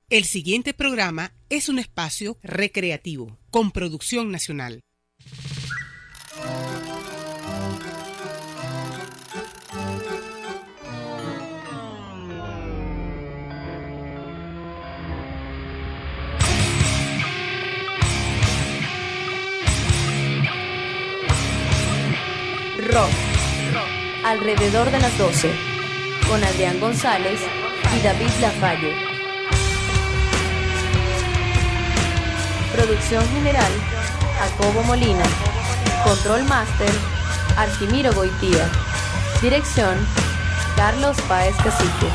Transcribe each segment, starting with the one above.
El siguiente programa es un espacio recreativo con producción nacional. Rock, alrededor de las 12, con Adrián González y David Lafalle. Producción general, Jacobo Molina. Control Master, Arquimiro Goitía. Dirección, Carlos Páez Cacique.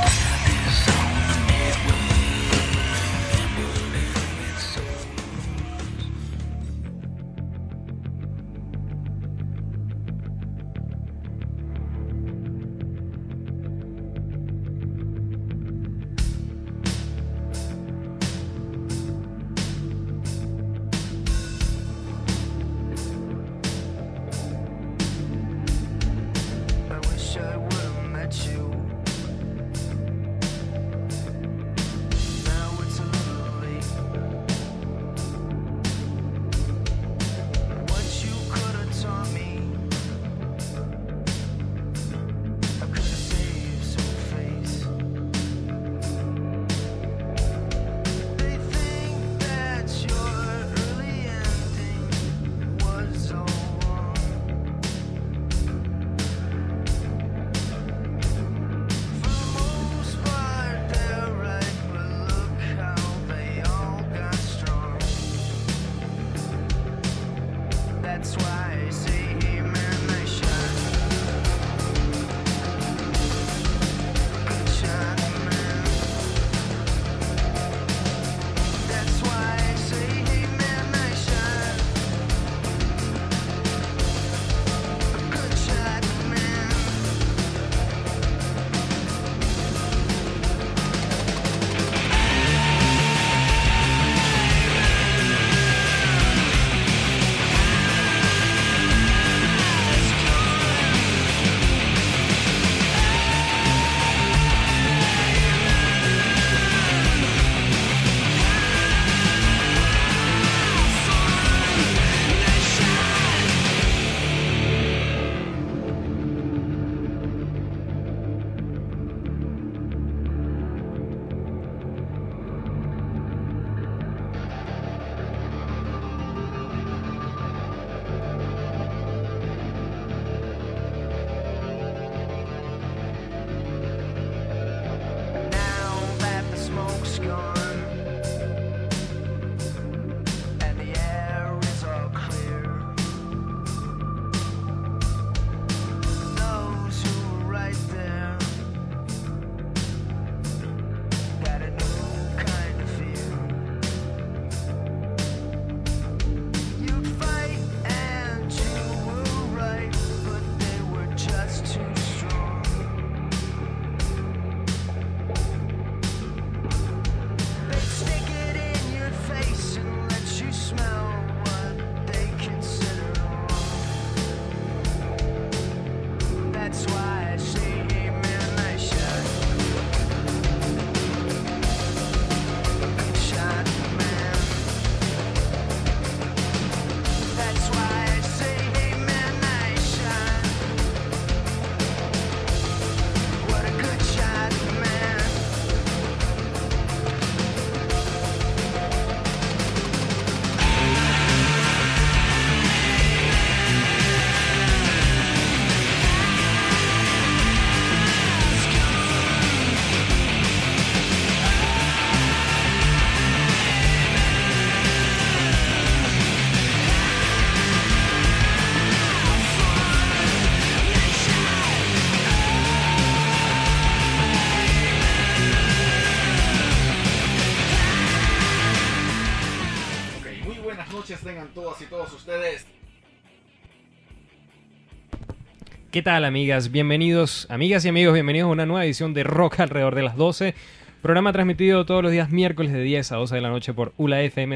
¿Qué tal, amigas? Bienvenidos, amigas y amigos, bienvenidos a una nueva edición de Rock alrededor de las 12. Programa transmitido todos los días miércoles de 10 a 12 de la noche por ULA FM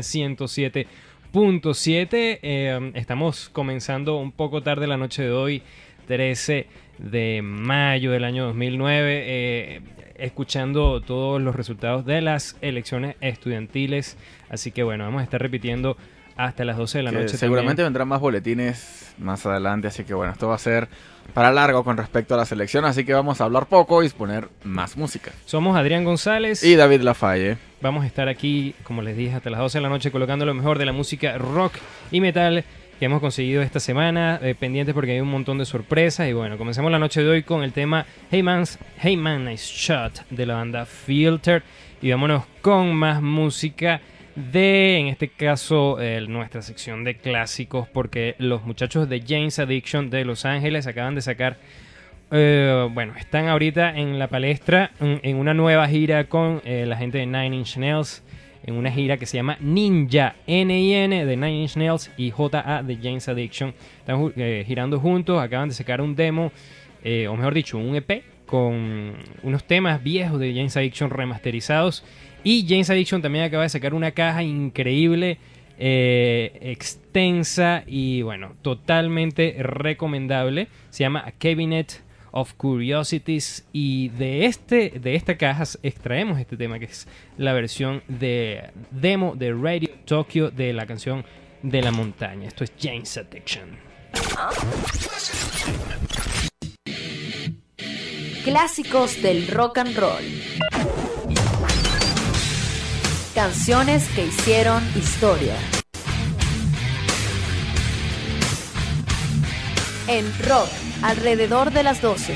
107.7. Estamos comenzando un poco tarde la noche de hoy, 13 de mayo del año 2009, escuchando todos los resultados de las elecciones estudiantiles. Así que bueno, vamos a estar repitiendo hasta las 12 de la noche. Seguramente vendrán más boletines más adelante, así que bueno, esto va a ser para largo con respecto a la selección, así que vamos a hablar poco y poner más música. Somos Adrián González y David Lafalle. Vamos a estar aquí, como les dije, hasta las 12 de la noche colocando lo mejor de la música rock y metal que hemos conseguido esta semana, pendientes porque hay un montón de sorpresas. Y bueno, comencemos la noche de hoy con el tema Hey Man, Nice Shot de la banda Filter. Y vámonos con más música de, en este caso, nuestra sección de clásicos, porque los muchachos de Jane's Addiction de Los Ángeles acaban de sacar, están ahorita en la palestra en una nueva gira con la gente de Nine Inch Nails, en una gira que se llama Ninja, N-I-N de Nine Inch Nails y J-A de Jane's Addiction. Están girando juntos, acaban de sacar un demo, o mejor dicho, un EP con unos temas viejos de Jane's Addiction remasterizados. Y Jane's Addiction también acaba de sacar una caja increíble, extensa y bueno, totalmente recomendable. Se llama A Cabinet of Curiosities y de esta caja extraemos este tema, que es la versión de demo de Radio Tokyo de la canción de la montaña. Esto es Jane's Addiction. Clásicos del rock and roll. Canciones que hicieron historia. En Rock, alrededor de las 12.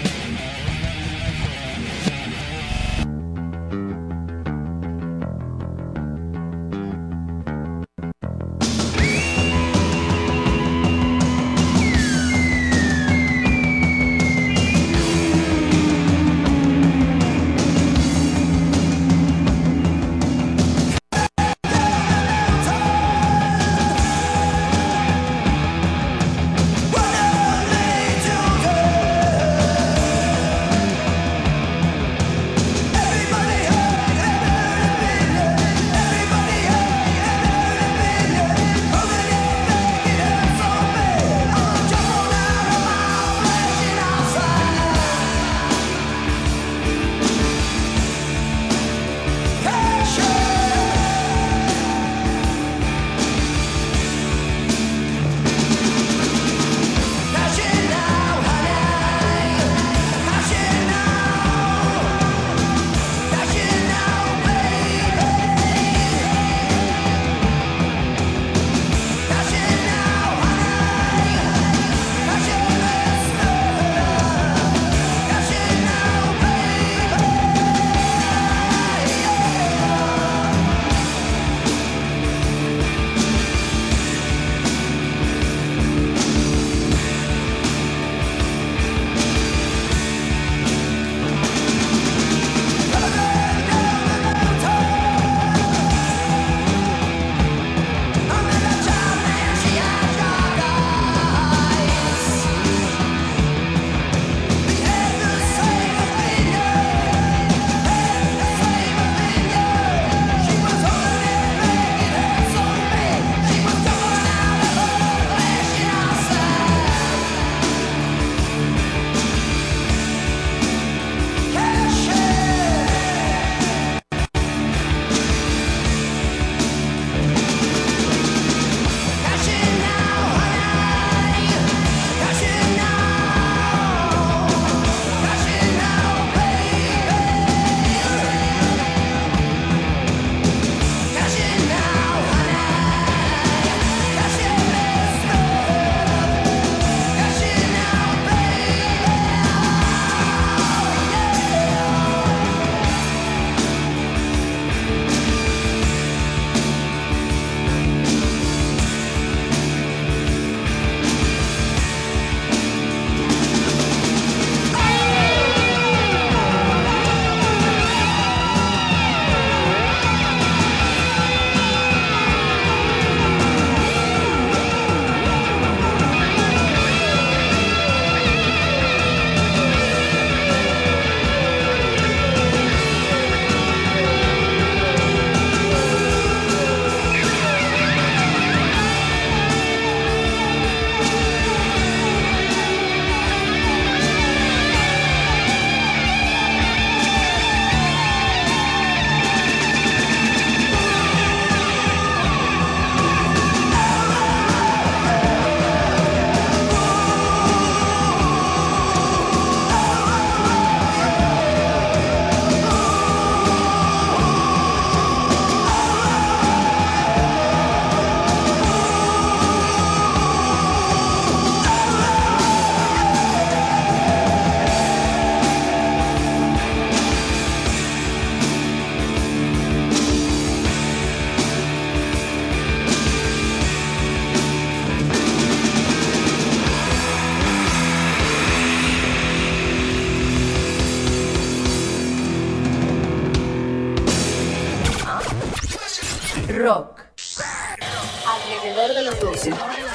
Rock. Alrededor de los 12.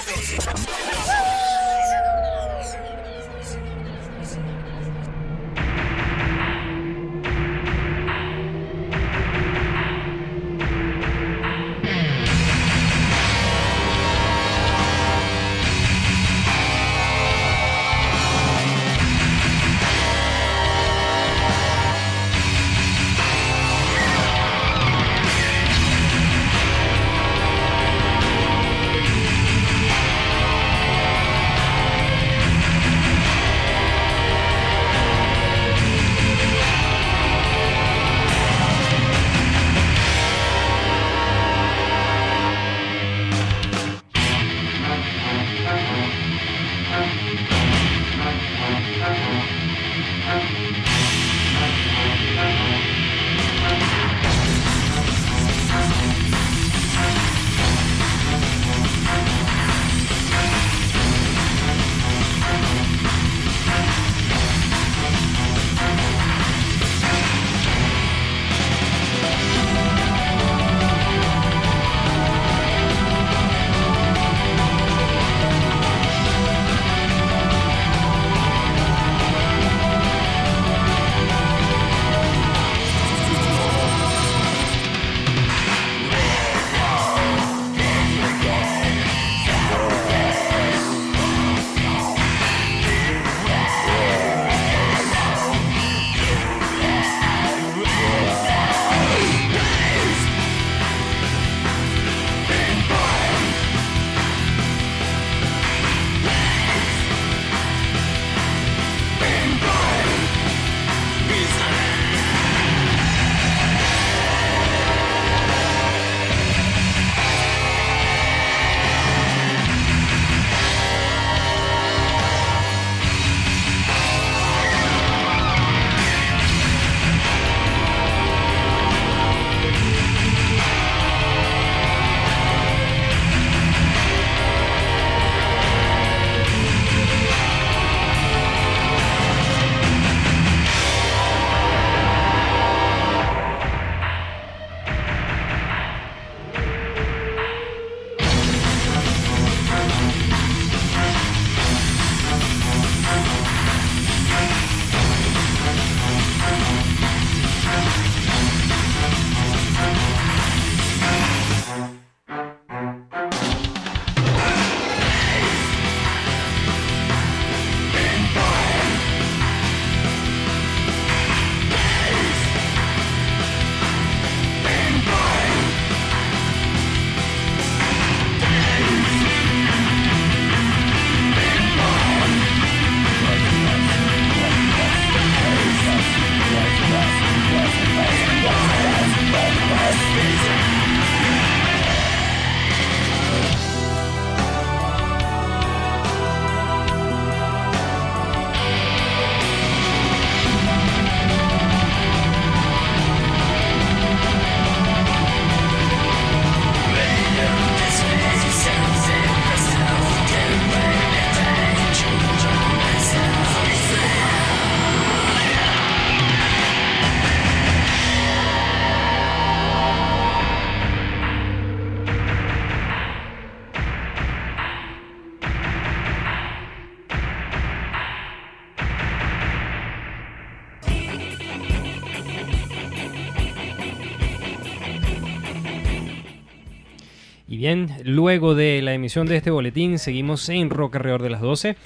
Y bien, luego de la emisión de este boletín, seguimos en Rock alrededor de las 12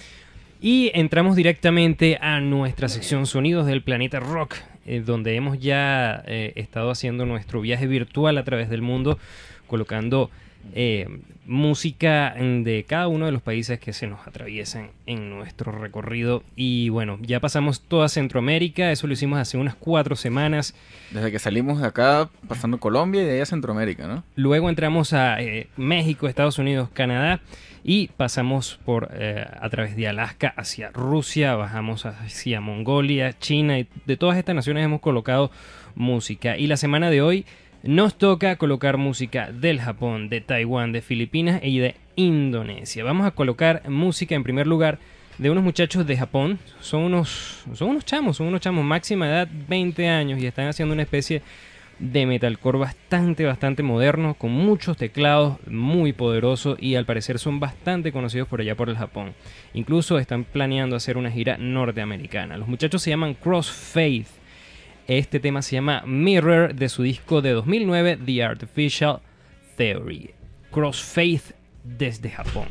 y entramos directamente a nuestra sección Sonidos del Planeta Rock, donde hemos ya estado haciendo nuestro viaje virtual a través del mundo, colocando música de cada uno de los países que se nos atraviesan en nuestro recorrido. Y bueno, ya pasamos toda Centroamérica, eso lo hicimos hace unas 4 semanas. Desde que salimos de acá, pasando Colombia y de ahí a Centroamérica, ¿no? Luego entramos a México, Estados Unidos, Canadá y pasamos por a través de Alaska hacia Rusia, bajamos hacia Mongolia, China, y de todas estas naciones hemos colocado música. Y la semana de hoy nos toca colocar música del Japón, de Taiwán, de Filipinas y de Indonesia. Vamos a colocar música en primer lugar de unos muchachos de Japón. Son unos chamos máxima edad 20 años y están haciendo una especie de metalcore bastante moderno, con muchos teclados, muy poderosos, y al parecer son bastante conocidos por allá por el Japón. Incluso están planeando hacer una gira norteamericana. Los muchachos se llaman Crossfaith. Este tema se llama Mirror, de su disco de 2009, The Artificial Theory. Crossfaith desde Japón.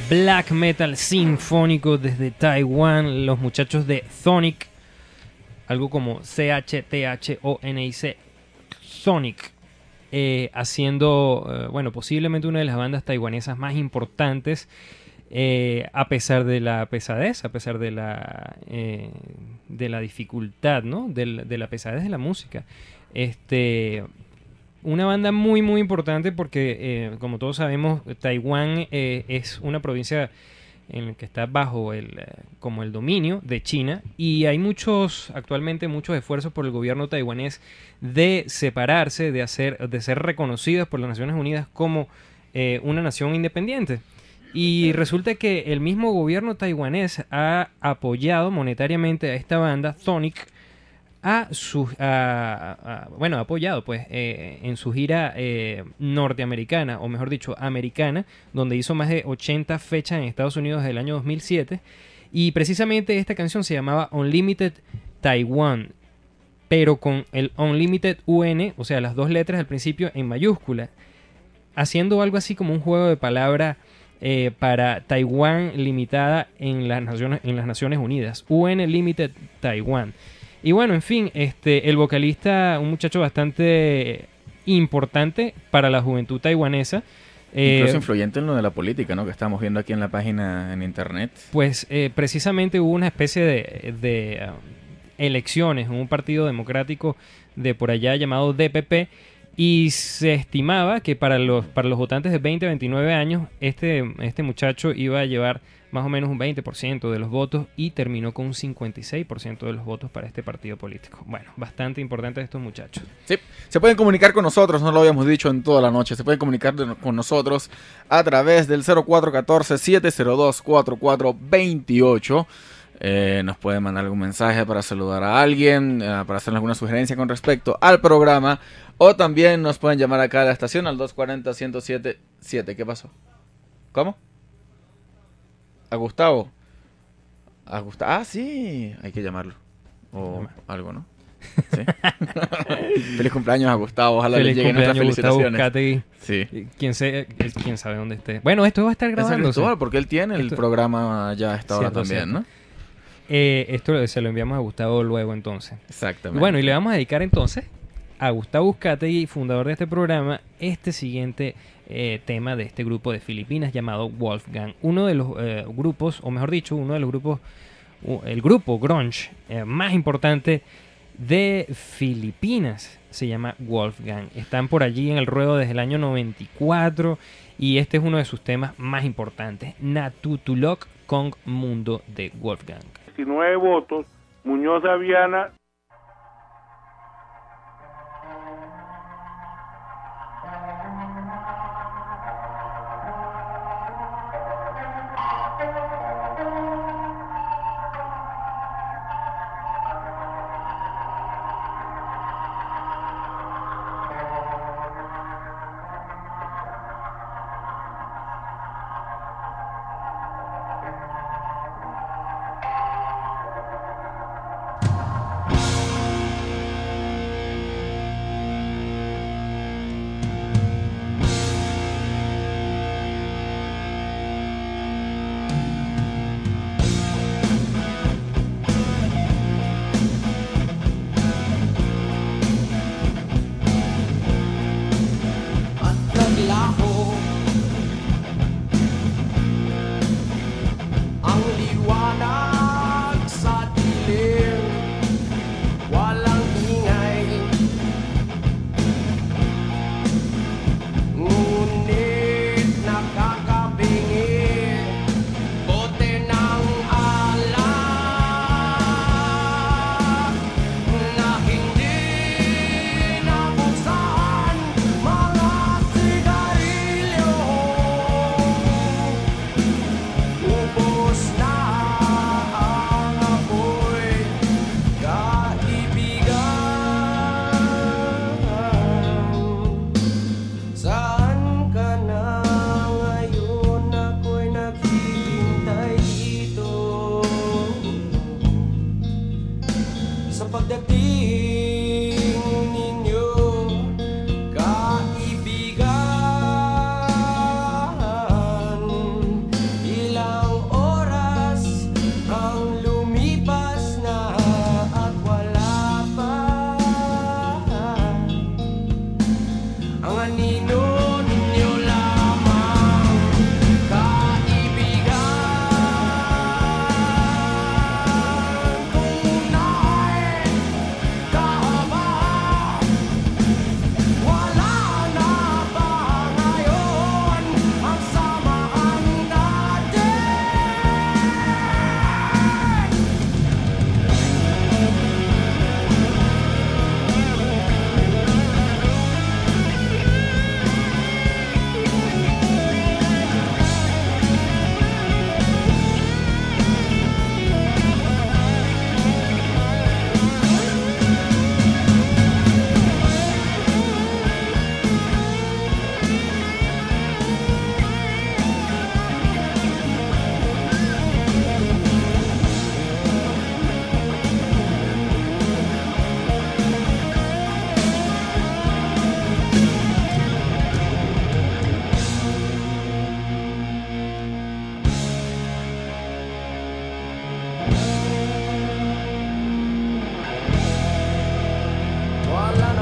black metal sinfónico desde Taiwán, los muchachos de Thonic, algo como CHTHONIC, Thonic, haciendo, bueno, posiblemente una de las bandas taiwanesas más importantes, a pesar de la pesadez, a pesar de la dificultad, ¿no? De la pesadez de la música. Una banda muy muy importante porque, como todos sabemos, Taiwán es una provincia en la que está bajo como el dominio de China, y hay actualmente muchos esfuerzos por el gobierno taiwanés de separarse, de ser reconocidos por las Naciones Unidas como una nación independiente. Y resulta que el mismo gobierno taiwanés ha apoyado monetariamente a esta banda, Thonic, ha apoyado pues en su gira norteamericana, o mejor dicho, americana, donde hizo más de 80 fechas en Estados Unidos desde el año 2007, y precisamente esta canción se llamaba Unlimited Taiwan, pero con el Unlimited UN, o sea, las dos letras al principio en mayúscula, haciendo algo así como un juego de palabras para Taiwán limitada en las Naciones Unidas, UN Limited Taiwan. Y bueno, en fin, el vocalista, un muchacho bastante importante para la juventud taiwanesa. Incluso influyente en lo de la política, ¿no? Que estamos viendo aquí en la página en internet. Pues precisamente hubo una especie de elecciones en un partido democrático de por allá llamado DPP, y se estimaba que para los votantes de 20 a 29 años este muchacho iba a llevar más o menos un 20% de los votos, y terminó con un 56% de los votos para este partido político. Bueno, bastante importante estos muchachos. Sí, se pueden comunicar con nosotros, no lo habíamos dicho en toda la noche, se pueden comunicar con nosotros a través del 0414-702-4428. Nos pueden mandar algún mensaje para saludar a alguien, para hacer alguna sugerencia con respecto al programa, o también nos pueden llamar acá a la estación al 240-1077. ¿Qué pasó? ¿Cómo? ¿A Gustavo? Ah, sí, hay que llamarlo. O algo, ¿no? Sí. Feliz cumpleaños a Gustavo, ojalá le lleguen nuestras felicitaciones. Sí. ¿Quién sabe dónde esté? Bueno, esto va a estar grabándose. Porque él tiene el programa ya a esta hora también, ¿no? Esto se lo enviamos a Gustavo luego, entonces. Exactamente. Y bueno, y le vamos a dedicar entonces a Gustavo Uzcategui, fundador de este programa, este siguiente tema de este grupo de Filipinas llamado Wolfgang. Uno de los grupos, o mejor dicho, el grupo grunge más importante de Filipinas se llama Wolfgang. Están por allí en el ruedo desde el año 94, y este es uno de sus temas más importantes, Natutulok Kong Mundo de Wolfgang. 19 votos, Muñoz Aviana.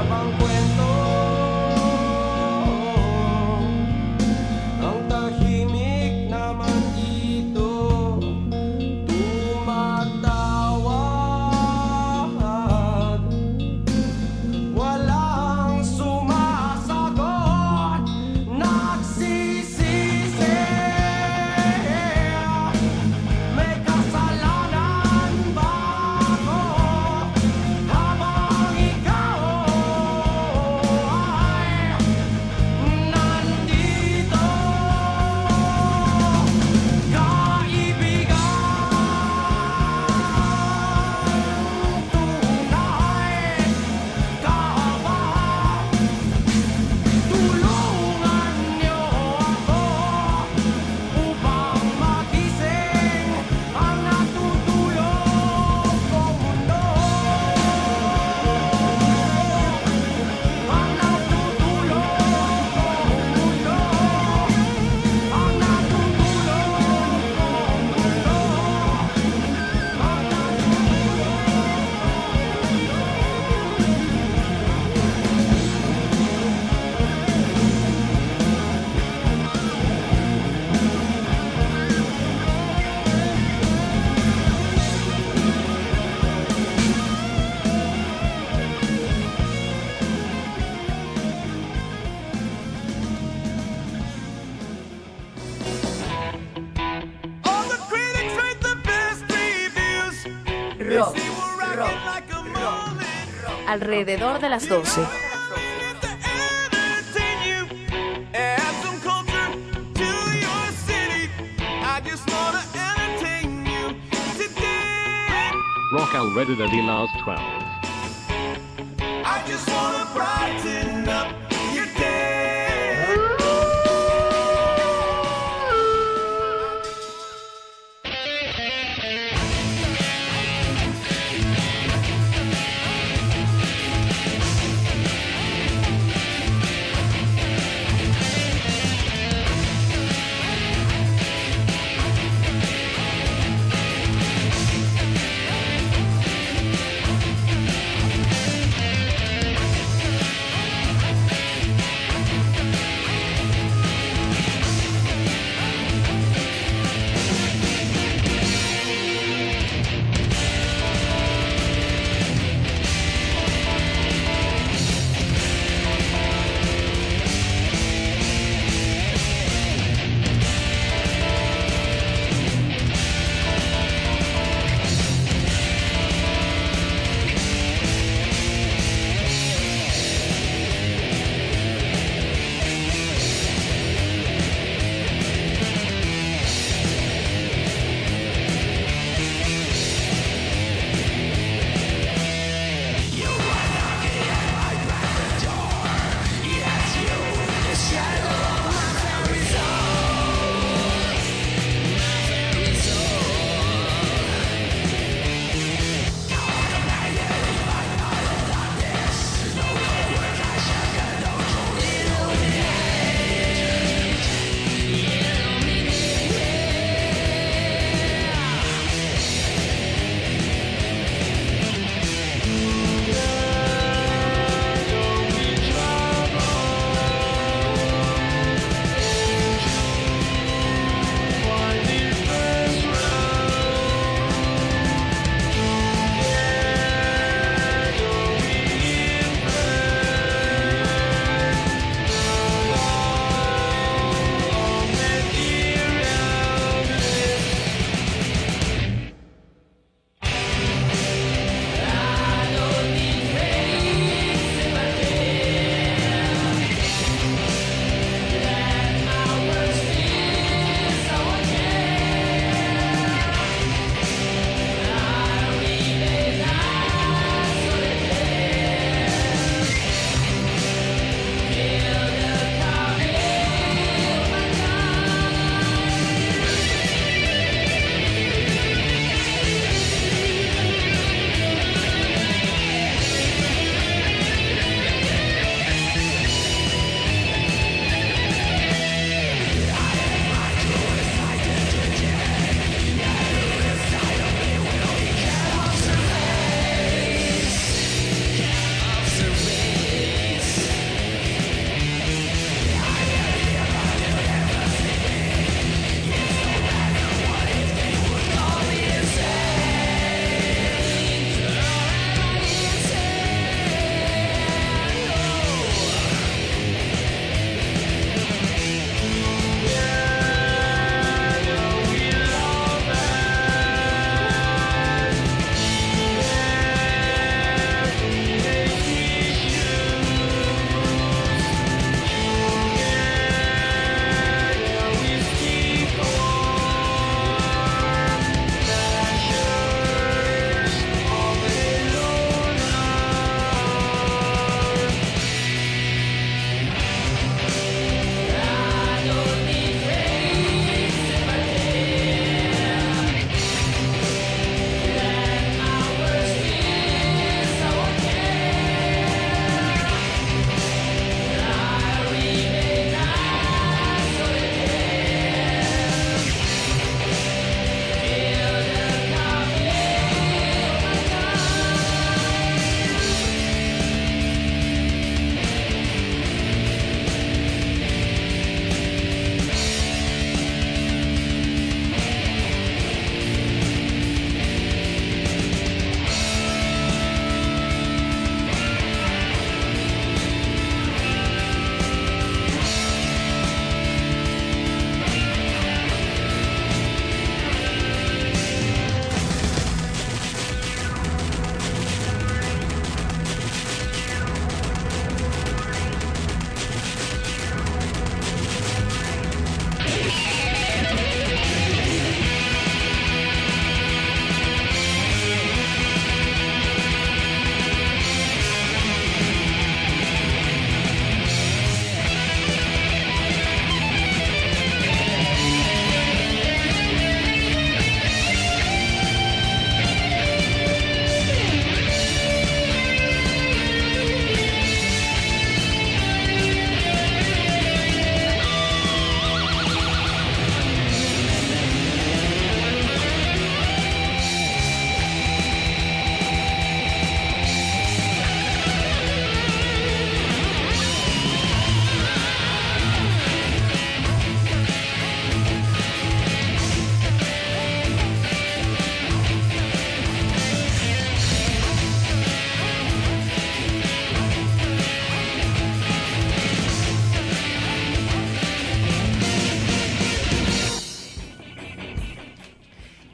habang kwento ang tahimik naman ito tumatawag, walang sumasagot, nagsisisi. May kasalanan ba ako habang ikaw ay nandito? Kaibigan, tunay ka ba? Tulungan niyo ako upang magising ang natutulog kong mundo. Ang natutulog kong mundo. Ang natutulog kong mundo. All the critics rate the best reviews. Rock, They were rocking rock, like a moment. alrededor de las 12. To entertain you, add some culture to your city. I just wanna entertain you today. Rock alrededor de las 12. I just wanna brighten up your day.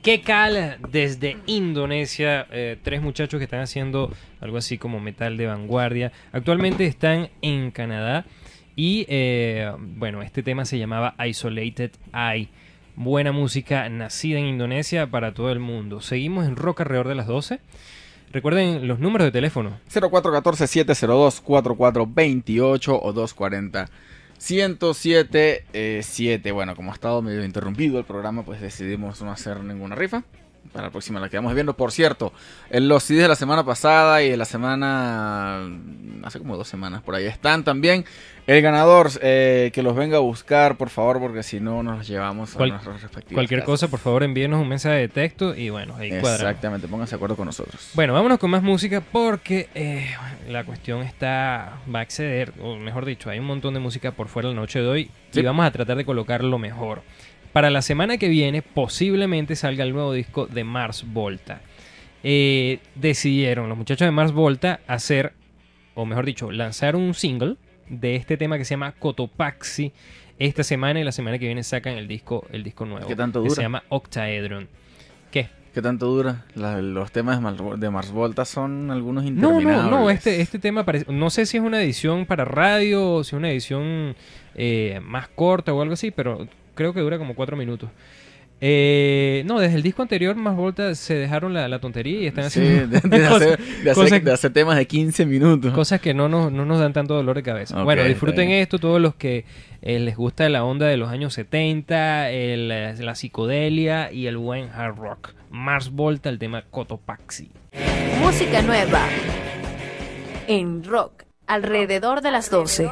Kekal desde Indonesia, tres muchachos que están haciendo algo así como metal de vanguardia. Actualmente están en Canadá y bueno, este tema se llamaba Isolated Eye. Buena música nacida en Indonesia para todo el mundo. Seguimos en Rock alrededor de las 12. Recuerden los números de teléfono. 0414-702-4428 o 240-1077. Bueno, como ha estado medio interrumpido el programa, pues decidimos no hacer ninguna rifa. Para la próxima la quedamos viendo. Por cierto, en los CDs de la semana pasada y de la semana... hace como 2 semanas por ahí están también. El ganador, que los venga a buscar, por favor, porque si no nos los llevamos a nuestras respectivas Cualquier casas. cosa, por favor, envíenos un mensaje de texto y bueno, ahí cuadramos. Exactamente, pónganse de acuerdo con nosotros. Bueno, vámonos con más música porque la cuestión va a exceder, o mejor dicho, hay un montón de música por fuera la noche de hoy Sí. y vamos a tratar de colocar lo mejor. Para la semana que viene posiblemente salga el nuevo disco de Mars Volta. Decidieron los muchachos de Mars Volta hacer, o mejor dicho, lanzar un single de este tema que se llama Cotopaxi esta semana, y la semana que viene sacan el disco nuevo. ¿Qué tanto que dura? se llama Octaedron. ¿Qué? ¿Qué tanto dura? Los temas de Mars Volta son algunos No, interminables. este tema parece, no sé si es una edición para radio o si es una edición más corta o algo así, pero creo que dura como 4 minutos. No, desde el disco anterior Mars Volta se dejaron la tontería y están Sí, haciendo de hacer temas de 15 minutos. cosas que no nos dan tanto dolor de cabeza. Ok, Bueno, está disfruten bien. esto, todos los que les gusta la onda de los años 70, la psicodelia y el buen hard rock. Mars Volta, el tema Cotopaxi. Música nueva en rock alrededor de las 12.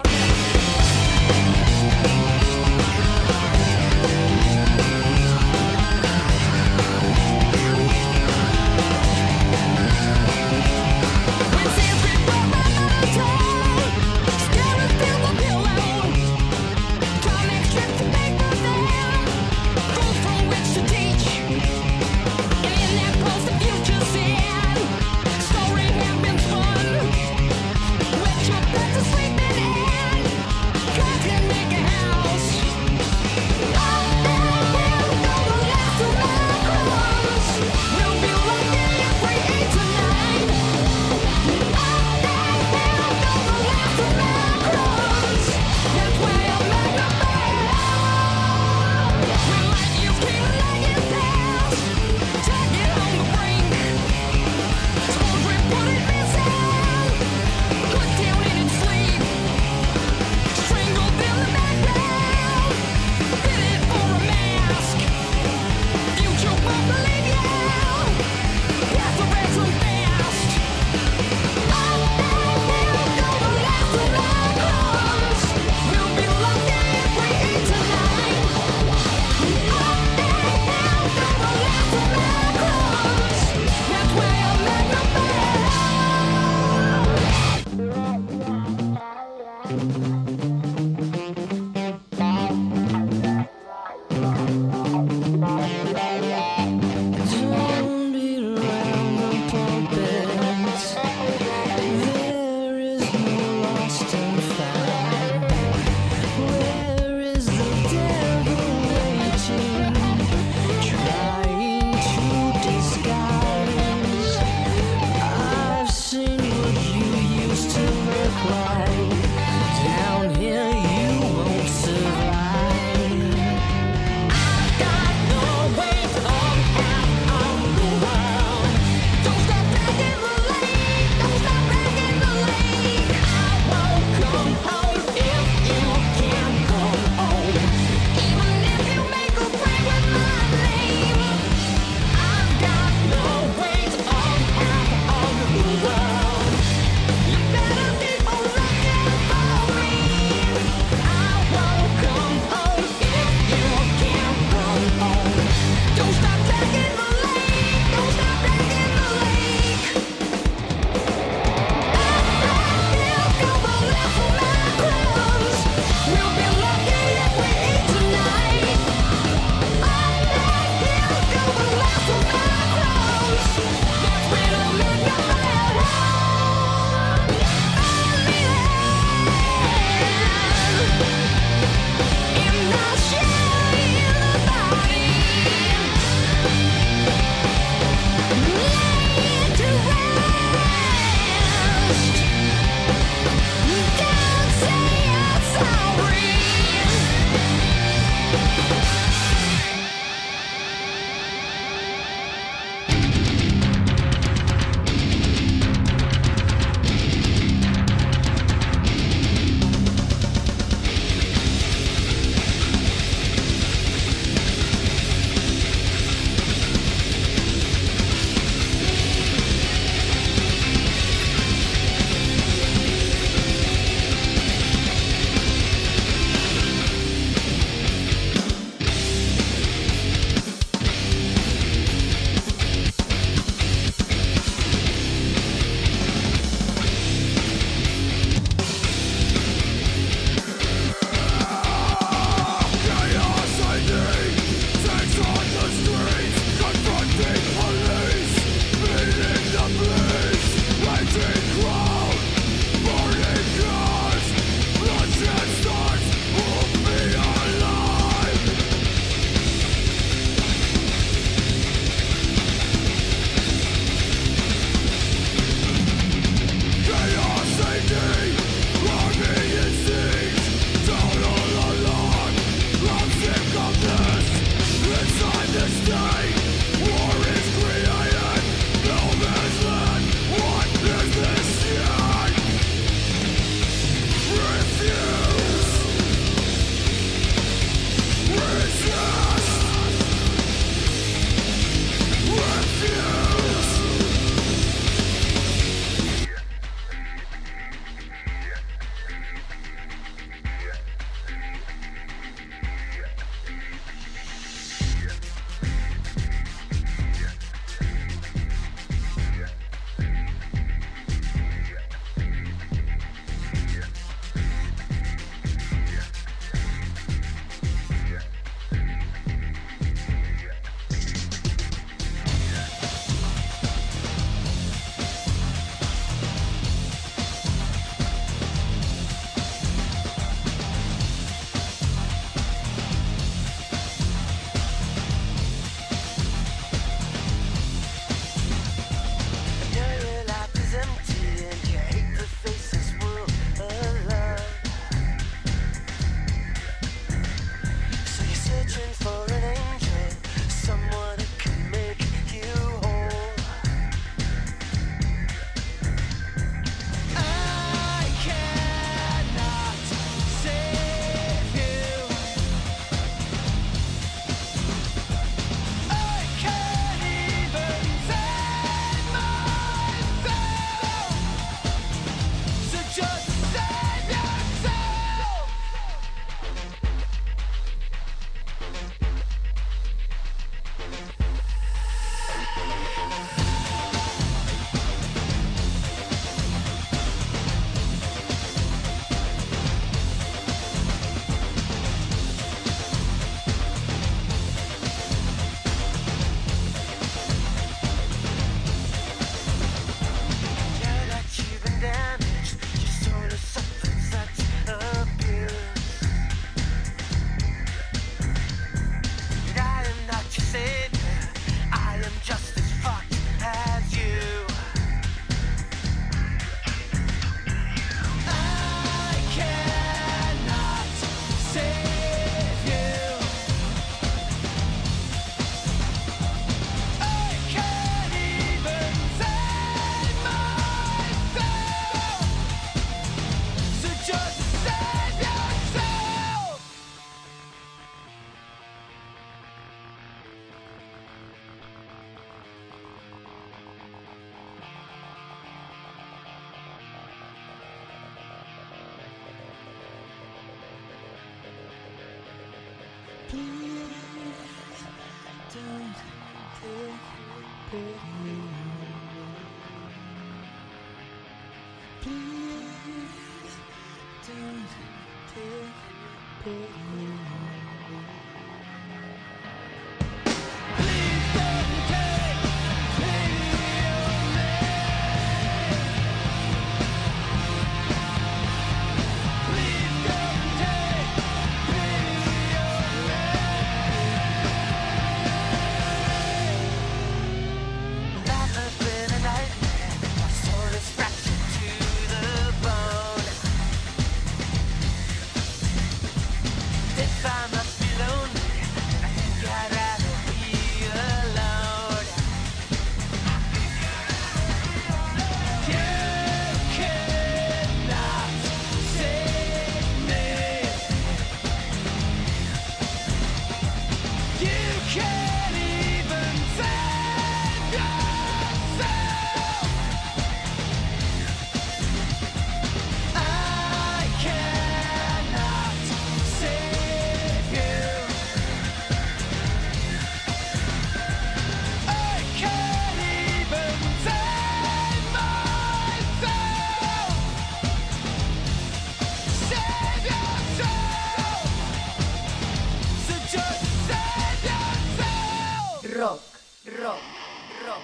Rock, rock, rock.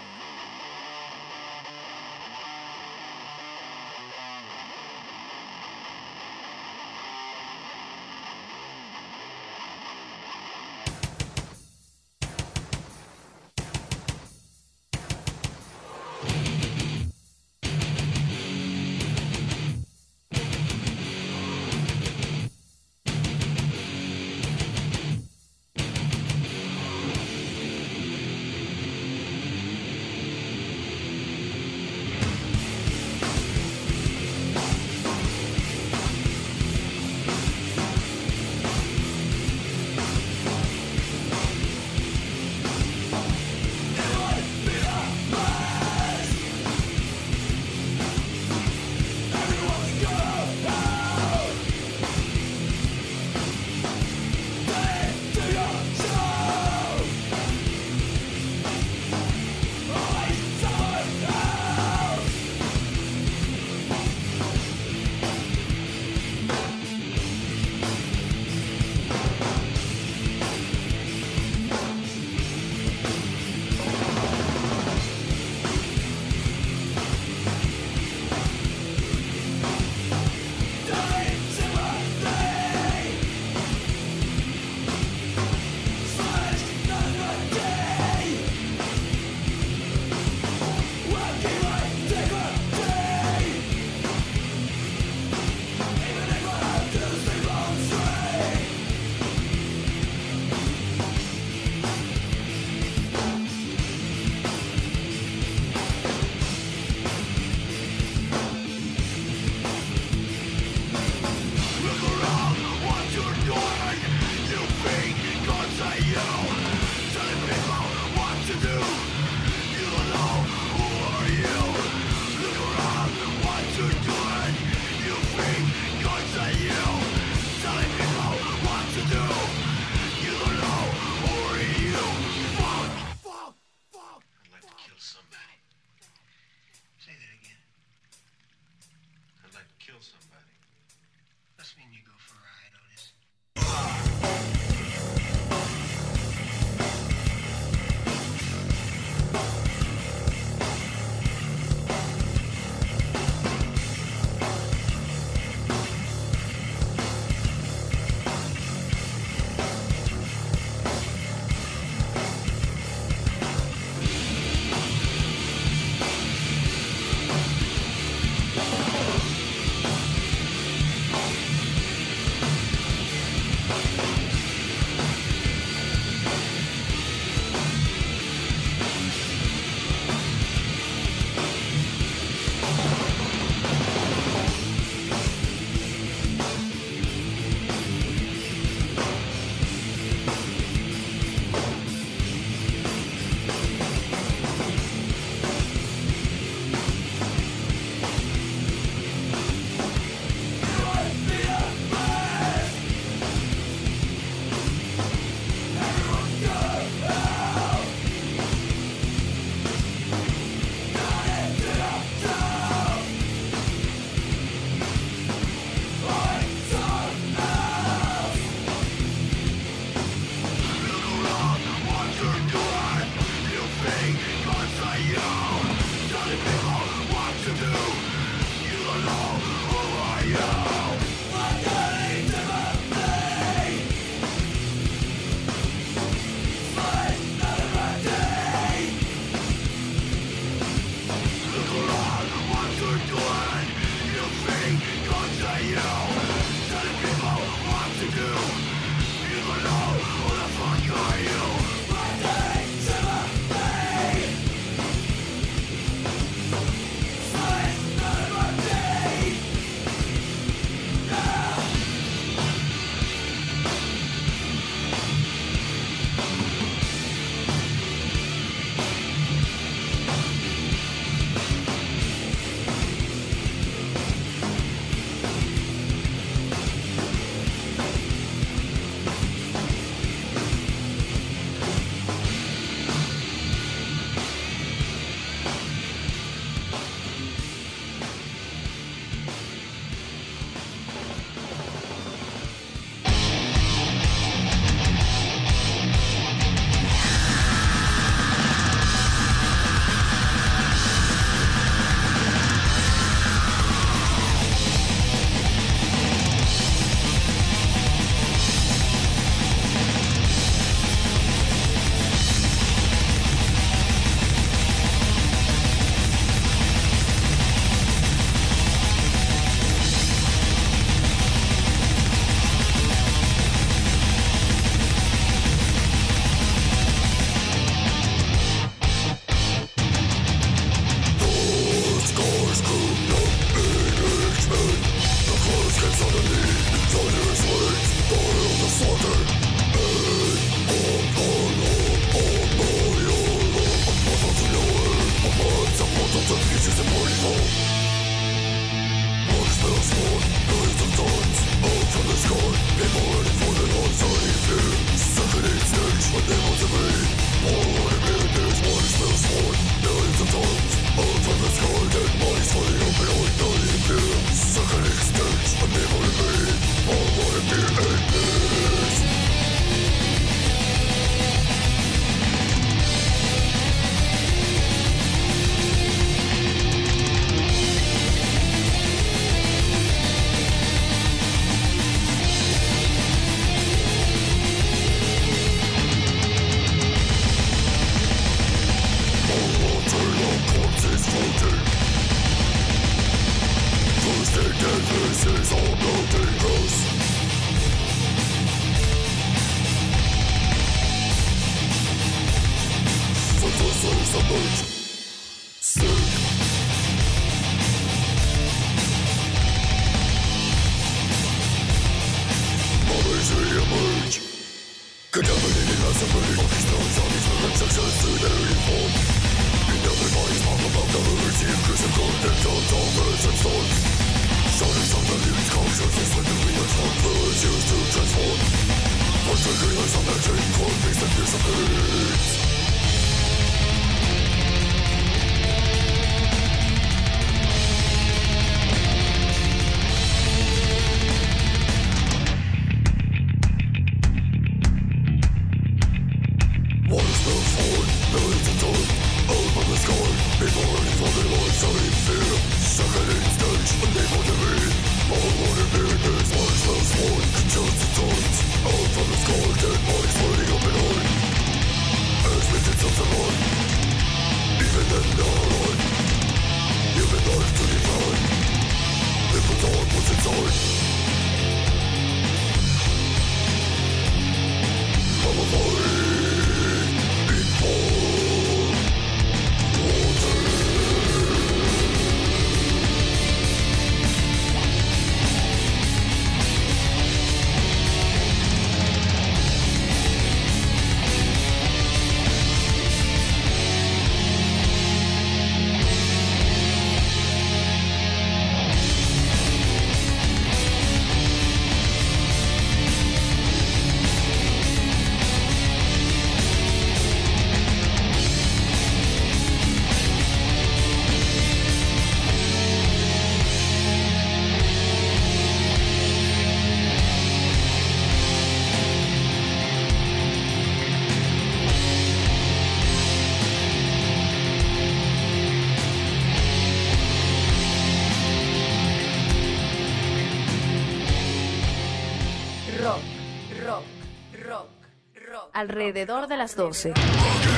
Alrededor de las 12.